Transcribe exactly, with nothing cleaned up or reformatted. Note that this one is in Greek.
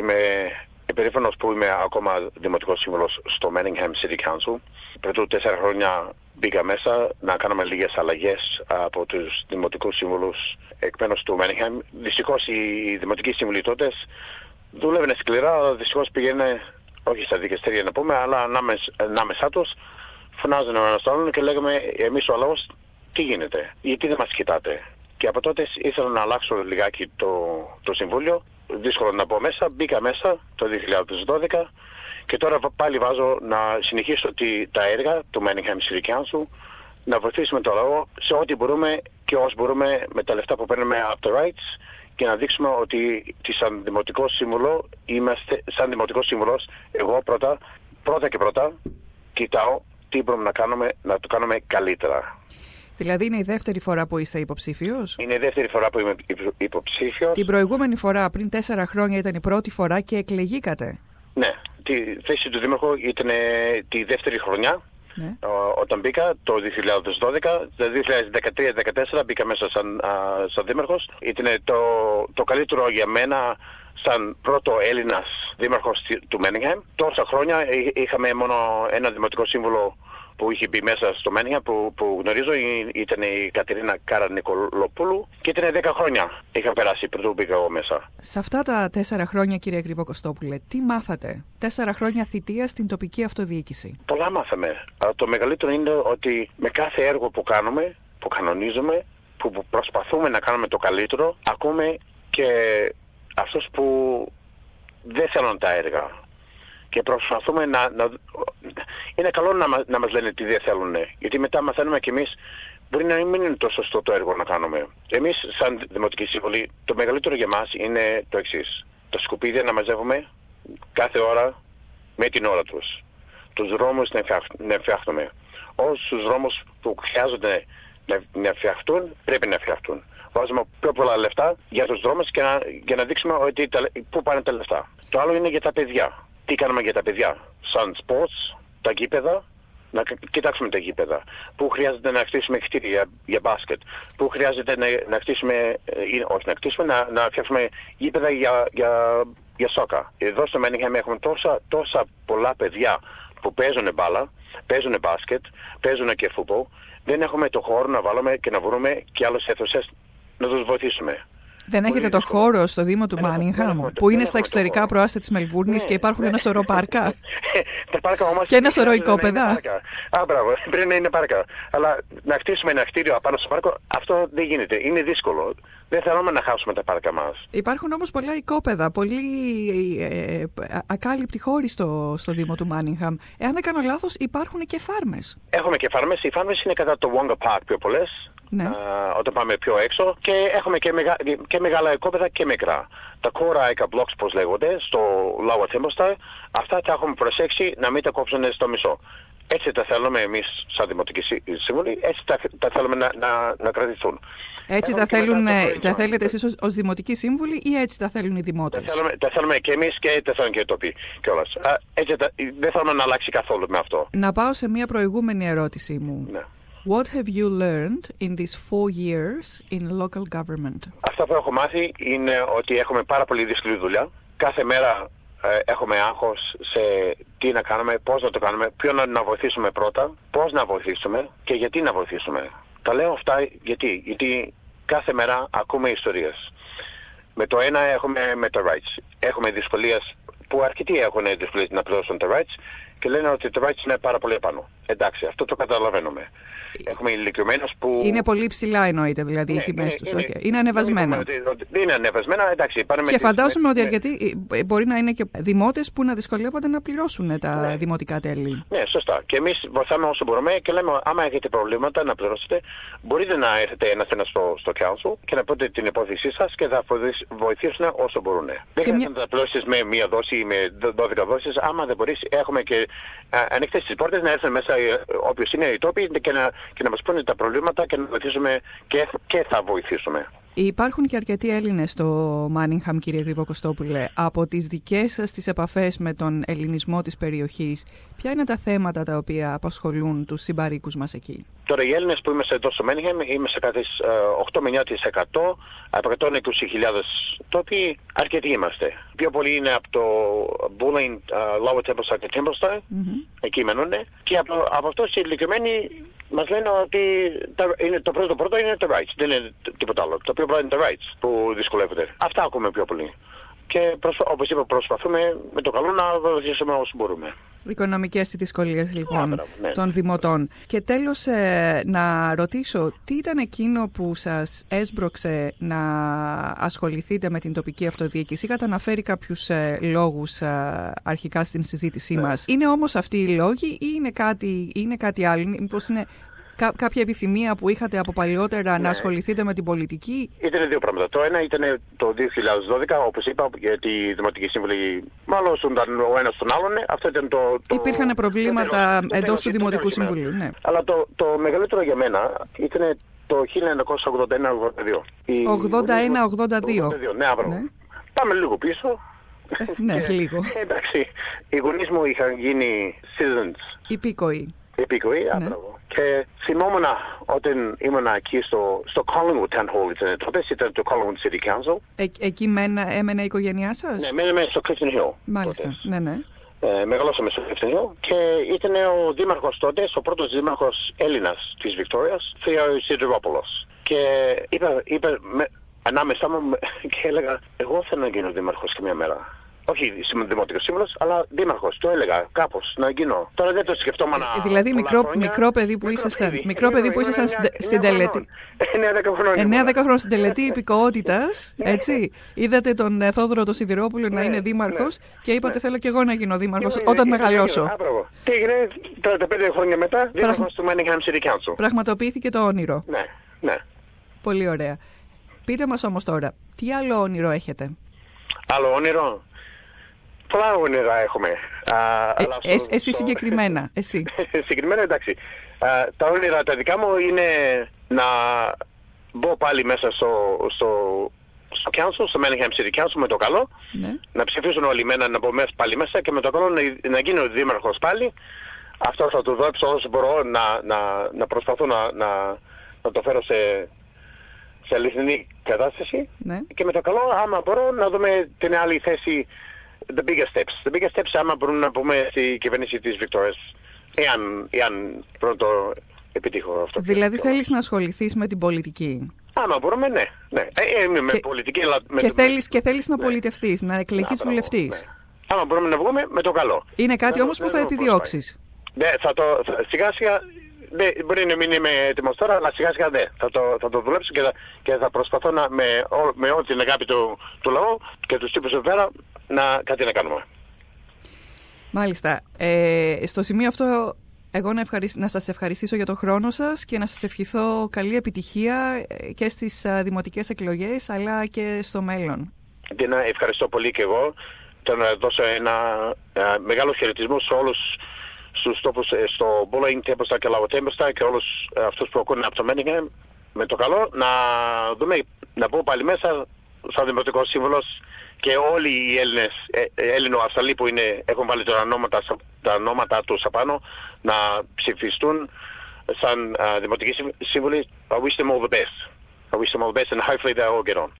είμαι περήφανος που είμαι ακόμα δημοτικός σύμβουλος στο Manningham City Council. Πριν τέσσερα χρόνια μπήκα μέσα να κάνουμε λίγες αλλαγές από τους δημοτικούς σύμβουλους εκ μέρους του Manningham. Δυστυχώς οι δημοτικοί σύμβουλοι τότε δούλευαν σκληρά, αλλά δυστυχώς πήγαινε όχι στα δικαστήρια να πούμε, αλλά ανάμεσα, ανάμεσά τους φωνάζανε ο ένας τον άλλον και λέγαμε εμείς ο λαός τι γίνεται, γιατί δεν μας κοιτάτε. Και από τότε ήθελα να αλλάξω λιγάκι το, το συμβούλιο. Δύσκολο να μπω μέσα, μπήκα μέσα το δύο χιλιάδες δώδεκα και τώρα πάλι βάζω να συνεχίσω τη, τα έργα του Manningham City Council, να βοηθήσουμε το λαό σε ό,τι μπορούμε και όσο μπορούμε με τα λεφτά που παίρνουμε από το Rights και να δείξουμε ότι σαν δημοτικό σύμβουλο είμαστε, σαν δημοτικό σύμβουλος, εγώ πρώτα, πρώτα και πρώτα κοιτάω τι μπορούμε να κάνουμε, να το κάνουμε καλύτερα. Δηλαδή είναι η δεύτερη φορά που είστε υποψήφιος? Είναι η δεύτερη φορά που είμαι υποψήφιος. Την προηγούμενη φορά, πριν τέσσερα χρόνια, ήταν η πρώτη φορά και εκλεγήκατε. Ναι, τη θέση του Δήμαρχου ήταν τη δεύτερη χρονιά. Ναι. Όταν μπήκα το δύο χιλιάδες δώδεκα, το δύο χιλιάδες δεκατρία δεκατέσσερα μπήκα μέσα σαν, α, σαν Δήμαρχος. Ήταν το, το καλύτερο για μένα σαν πρώτο Έλληνας Δήμαρχος του Manningham. Τόσα χρόνια είχαμε μόνο ένα δημοτικό σύμβουλο που είχε μπει μέσα στο Manningham που, που γνωρίζω, ήταν η Κατερίνα Κάρα-Νικολοπούλου και ήταν δέκα χρόνια είχα περάσει πριν μπήκα εγώ μέσα. Σε αυτά τα τέσσερα χρόνια, κύριε Γρυβοκοστόπουλε, τι μάθατε? Τέσσερα χρόνια θητεία στην τοπική αυτοδιοίκηση. Πολλά μάθαμε. Το μεγαλύτερο είναι ότι με κάθε έργο που κάνουμε, που κανονίζουμε, που προσπαθούμε να κάνουμε το καλύτερο, ακούμε και αυτούς που δεν θέλουν τα έργα. Και προσπαθούμε να, να... Είναι καλό να, να μας λένε τι δεν θέλουν, γιατί μετά μαθαίνουμε κι εμείς μπορεί να μην είναι το σωστό το έργο να κάνουμε. Εμείς σαν Δημοτική Συμβουλή, το μεγαλύτερο για μας είναι το εξής. Τα σκουπίδια να μαζεύουμε κάθε ώρα με την ώρα τους. Τους δρόμους να φτιάχνουμε. Όσους δρόμους που χρειάζονται να φτιαχτούν, πρέπει να φτιαχτούν. Βάζουμε πιο πολλά λεφτά για τους δρόμους και να, για να δείξουμε ότι τα, πού πάνε τα λεφτά. Το άλλο είναι για τα παιδιά. Τι κάνουμε για τα παιδιά? Σαν sports, τα γήπεδα, να κοιτάξουμε τα γήπεδα. Πού χρειάζεται να χτίσουμε κτίρια για, για μπάσκετ. Πού χρειάζεται να, να χτίσουμε, ή, όχι να χτίσουμε, να, να φτιάξουμε γήπεδα για, για, για σόκα. Εδώ στο Manningham έχουμε τόσα, τόσα πολλά παιδιά που παίζουν μπάλα, παίζουν μπάσκετ, παίζουν και φούτμπολ. Δεν έχουμε το χώρο να βάλουμε και να βρούμε και άλλες αίθουσες να τους βοηθήσουμε. Δεν έχετε το χώρο στο Δήμο του Manningham που είναι στα εξωτερικά προάστια της Μελβούρνης και υπάρχουν ένα σωρό πάρκα και ένα σωρό οικόπεδα? Α, μπράβο, πρέπει να είναι πάρκα. Αλλά να χτίσουμε ένα κτίριο απάνω στο πάρκο, αυτό δεν γίνεται. Είναι δύσκολο. Δεν θέλουμε να χάσουμε τα πάρκα μας. Υπάρχουν όμως πολλά οικόπεδα, πολύ ε, ακάλυπτη χώροι στο, στο Δήμο του Manningham. Εάν δεν κάνω λάθος, υπάρχουν και φάρμες. Έχουμε και φάρμες. Οι φάρμες είναι κατά το Wonga Park πιο πολλές. Ναι. Uh, όταν πάμε πιο έξω και έχουμε και, μεγα, και μεγάλα οικόπεδα και μικρά. Τα core blocks, πώς λέγονται, στο Lower Thimbleside, αυτά τα έχουμε προσέξει να μην τα κόψουν στο μισό. Έτσι τα θέλουμε εμείς σαν Δημοτική Συμβουλή, έτσι τα, τα θέλουμε να, να, να κρατηθούν. Έτσι τα, θέλουν, τα θέλετε εσείς ως, ως Δημοτικοί Σύμβουλοι ή έτσι τα θέλουν οι δημότες? Τα θέλουμε, τα θέλουμε και εμείς και τα θέλουν και οι τοποί κιόλας. Έτσι τα, δεν θέλουμε να αλλάξει καθόλου με αυτό. Να πάω σε μια προηγούμενη ερώτησή μου. Ναι. What have you learned in these four years in local government? Αυτό που έχω μάθει είναι ότι έχουμε πάρα πολύ δύσκολη δουλειά. Κάθε μέρα ε, έχουμε άγχος σε τι να κάνουμε, πώς να το κάνουμε, ποιον να, να βοηθήσουμε πρώτα, πώς να βοηθήσουμε και γιατί να βοηθήσουμε. Τα λέω αυτά γιατί, γιατί κάθε μέρα ακούμε ιστορίες. Με το ένα έχουμε με τα rights. Έχουμε δυσκολίες που αρκετοί έχουν δυσκολίες να πληρώσουν τα rights και λένε ότι τα rights είναι πάρα πολύ επάνω. Εντάξει, αυτό το καταλαβαίνουμε. Έχουμε ηλικιωμένους που... Είναι πολύ ψηλά εννοείται δηλαδή ναι, οι τιμές τους. Είναι, okay. είναι ανεβασμένα. Είναι, είναι ανεβασμένα, εντάξει. Και φαντάζομαι με... ότι αρκετοί ναι. μπορεί να είναι και δημότες που να δυσκολεύονται να πληρώσουν τα ναι. δημοτικά τέλη. Ναι, σωστά. Και εμείς βοηθάμε όσο μπορούμε και λέμε άμα έχετε προβλήματα να πληρώσετε, μπορείτε να έρθετε ένα-ένα στο, στο council και να πείτε την υπόθεσή σας και θα βοηθήσουν όσο μπορούν. Δεν χρειάζεται μια... να τα πληρώσεις με μία δόση ή με δώδεκα δόσεις. Άμα δεν μπορείς, έχουμε και ανοιχτές τις πόρτες να έρθουν μέσα όποιος είναι οι τόποι και να και να μας πούνε τα προβλήματα και να βοηθήσουμε και, και θα βοηθήσουμε. Υπάρχουν και αρκετοί Έλληνες στο Manningham, κύριε Γρυβοκοστόπουλε. Από τις δικές σας τις επαφές με τον ελληνισμό της περιοχής, ποια είναι τα θέματα τα οποία απασχολούν τους συμπαροίκους μας εκεί? Τώρα οι Έλληνες που είμαστε εδώ στο Manningham είμαστε κάτι οκτώ με εννιά τοις εκατό από εκατόν είκοσι χιλιάδες τόποι, αρκετοί είμαστε. πιο πολλοί είναι από το Bulleen, uh, Lower Temple και Temple, mm-hmm. εκεί μένουν. Και από, από αυτό συγκεκριμένοι μας λένε ότι τα, είναι, το πρώτο το πρώτο είναι τα rights, δεν είναι τίποτα άλλο. Το πιο πρώτο είναι τα rights που δυσκολεύονται. Αυτά ακούμε πιο πολύ. Και προσπα, όπως είπα, προσπαθούμε με το καλό να βοηθήσουμε όσο μπορούμε. Οικονομικές δυσκολίες λοιπόν yeah, ναι. των δημοτών. Και τέλος ε, να ρωτήσω, τι ήταν εκείνο που σας έσπρωξε να ασχοληθείτε με την τοπική αυτοδιοίκηση? Είχατε αναφέρει κάποιους ε, λόγους ε, αρχικά στην συζήτησή yeah. μας. Είναι όμως αυτοί οι λόγοι ή είναι κάτι, είναι κάτι άλλο? Μήπως είναι Κά- κάποια επιθυμία που είχατε από παλιότερα ναι. να ασχοληθείτε με την πολιτική? Ήταν δύο πράγματα. Το ένα ήταν το δύο χιλιάδες δώδεκα, όπως είπα, γιατί οι Δημοτικοί Σύμβουλοι μάλλον ήταν ο ένας τον άλλον. Αυτό ήταν το, το... Υπήρχαν προβλήματα εντός του Δημοτικού Συμβουλίου. Ναι. Αλλά το, το μεγαλύτερο για μένα ήταν το χίλια εννιακόσια ογδόντα ένα ογδόντα δύο. ογδόντα ένα ογδόντα δύο. Ναι, ναι. Πάμε λίγο πίσω. Ε, ναι, και, λίγο. Εντάξει, οι γονείς μου είχαν γίνει citizens. Υπήκοοι. Υπήκοοι, ναι. Και θυμόμουν όταν ήμουν εκεί στο, στο Collingwood Town Hall, ήταν τότε, ήταν το Collingwood City Council. Ε, εκεί μένα, έμενε η οικογένειά σας? Ναι, μέναμε στο Clifton Hill. Μάλιστα, τότε. ναι, ναι. Ε, μεγαλώσαμε στο Clifton Hill και ήταν ο δήμαρχος τότε, ο πρώτος δήμαρχος Έλληνας της Βικτόριας, Θεός Σιδηρόπουλος. Και είπα, είπα με, ανάμεσά μου και έλεγα, εγώ θέλω να γίνω δήμαρχος και μια μέρα. Όχι δημοτικός σύμβουλος, αλλά δήμαρχος. Το έλεγα κάπως να γίνω. Τώρα δεν το σκεφτόμουν. Ε, δηλαδή μικρό, μικρό παιδί που ήσασταν, μικρό παιδί που ήσασταν στην τελετή. εννέα δέκα χρόνια στην τελετή υπηκοότητας, έτσι. Είδατε τον Θόδωρο τον Σιδηρόπουλο να είναι δήμαρχος και είπατε θέλω και εγώ να γίνω δήμαρχος όταν μεγαλώσω. Τι έγινε τριάντα πέντε χρόνια μετά, δήμαρχος του Manningham City Council. Πραγματοποιήθηκε το όνειρο. Ναι, ναι. Πολύ ωραία. Πείτε μας όμως τώρα, τι άλλο όνειρο έχετε? Άλλο όνειρο? Πολλά όνειρα έχουμε. Ε, αλλά στο, εσύ στο... συγκεκριμένα, εσύ. Συγκεκριμένα, εντάξει. Α, τα όνειρα τα δικά μου είναι να μπω πάλι μέσα στο, στο, στο council, στο Manningham City Council με το καλό. Ναι. Να ψηφίσουν όλοι μένα, να μπω μέσα, πάλι μέσα και με το καλό να, να γίνω δήμαρχος πάλι. Αυτό θα το δώσω όσο μπορώ να, να, να προσπαθώ να, να, να το φέρω σε, σε αληθινή κατάσταση. Ναι. Και με το καλό, άμα μπορώ, να δούμε την άλλη θέση. The bigger steps. The bigger steps άμα μπορούμε να πούμε στη κυβέρνηση της Βικτόριας, εάν, εάν πρώτο επιτύχω αυτό. Δηλαδή θέλεις να ασχοληθείς με την πολιτική? Άμα μπορούμε, ναι. ναι. Ε, ε, με και, πολιτική, αλλά με και, το... θέλεις, και θέλεις να ναι. πολιτευτείς, να εκλεγείς να, βουλευτής. Ναι. Άμα μπορούμε να βγούμε, με το καλό. Είναι κάτι ναι, όμως ναι, που θα επιδιώξεις. Ναι, θα το, θα, σιγά σιγά, ναι, μπορεί να μην είμαι έτοιμος τώρα, αλλά σιγά σιγά ναι. Θα το, θα το δουλέψω και θα, και θα προσπαθώ να, με, με όλη την αγάπη του, του λαού και τους τύπους εδώ πέρα να κάτι να κάνουμε. Μάλιστα. Ε, στο σημείο αυτό εγώ να, ευχαρισ... να σας ευχαριστήσω για το χρόνο σας και να σας ευχηθώ καλή επιτυχία και στις α, δημοτικές εκλογές αλλά και στο μέλλον. Ντίνα, ευχαριστώ πολύ και εγώ. Θέλω να δώσω ένα α, μεγάλο χαιρετισμό σε όλους στους τόπους στο Bulleen, Temple και Lower Temple και όλους αυτούς που ακούνε από το Manningham. Με το καλό να δούμε, να μπω πάλι μέσα σαν δημοτικό σύμβουλος και όλοι οι Έλληνες, ε, Έλληνο-Αυστραλοί που είναι, έχουν βάλει τα ονόματα, τα ονόματα τους απάνω να ψηφιστούν σαν uh, δημοτικοί σύμβουλοι. I wish them all the best. I wish them all the best and hopefully they'll all get on.